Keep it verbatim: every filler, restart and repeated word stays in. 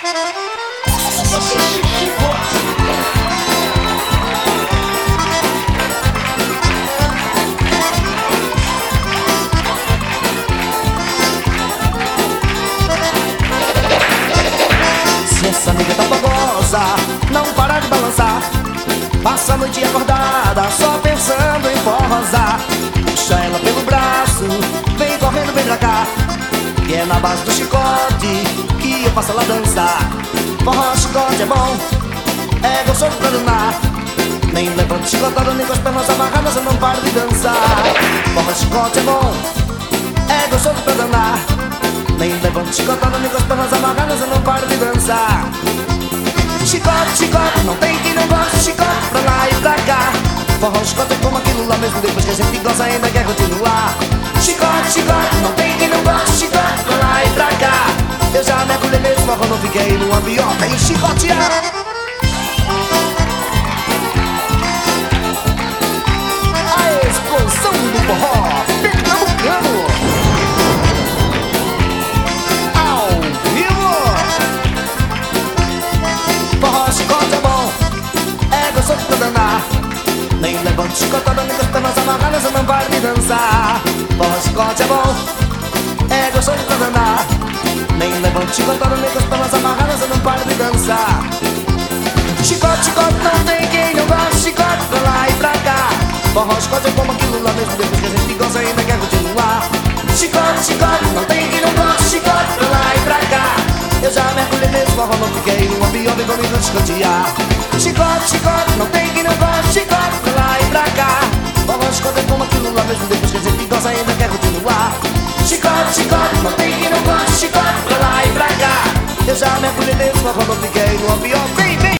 Se essa amiga tá fogosa, não para de balançar. Passa a noite acordada, só pensando em forrosar. Puxa ela pelo braço, vem correndo, vem pra cá. Que é na base do chicote que eu faço ela dançar. Forró, chicote é bom, é gostoso pra danar. Nem levanta chicotada, nem com as pernas amarradas, eu não paro de dançar. Forró, chicote é bom, é gostoso pra danar. Nem levanta chicotada, nem com as pernas amarradas, eu não paro de dançar. Chicote, chicote, não tem quem não goste de chicote pra lá e pra cá. Forró, chicote é como aquilo lá mesmo, depois que a gente gosta ainda quer continuar. Chicote, chicote, não tem quem não goste de chicote pra lá e pra cá. Eu já mergulhei nesse forró, não fiquei no avião, tem chicotear. A explosão do forró pernambucano ao vivo. Forró, chicote é bom, é gostoso pra danar. Nem levante chicotada, nem com as pernas amarradas, eu não paro de dançar. Forró, chicote é bom, é gostoso pra danar. Nem levante chicotada, nem com as pernas amarradas, eu não paro de dançar. Chicote, chicote, não tem quem não goste de chicote pra lá e pra cá. Forró, chicote é como aquilo lá mesmo, depois que a gente gosta ainda quer continuar. Chicote, chicote, não tem quem não goste de chicote pra lá e pra cá. Eu já mergulhei nesse forró, não fiquei no avião, vem comigo chicotear. Chicote, chicote, não tem quem não goste de chicote pra lá e pra cá. Forró, chicote é como aquilo lá mesmo, depois que a gente gosta ainda quer continuar. Chicote, chicote, não tem quem não goste de chicote pra lá e pra cá. Eu já mergulhei nesse forró, não fiquei